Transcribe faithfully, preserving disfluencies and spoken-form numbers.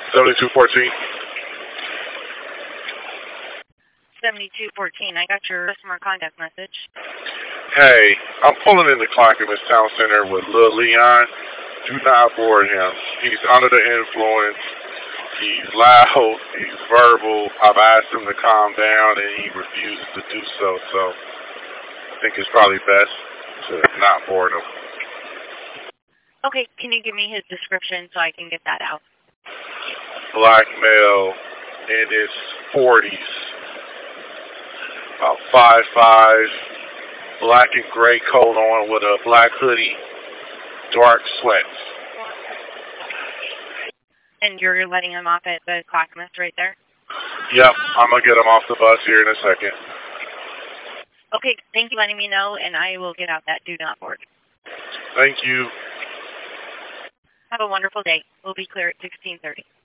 seventy-two fourteen. seventy-two fourteen. I got your customer contact message. Hey, I'm pulling into Clackamas Town Center with Lil Leon. Do not board him. He's under the influence. He's loud. He's verbal. I've asked him to calm down, and he refuses to do so. So I think it's probably best to not board him. Okay, can you give me his description so I can get that out? Black male in his forties. About five five. Black and gray coat on with a black hoodie. Dark sweats. And you're letting him off at the Clackamas right there? Yep, I'm going to get him off the bus here in a second. Okay, thank you for letting me know, and I will get out that do not board. Thank you. Have a wonderful day. We'll be clear at sixteen thirty.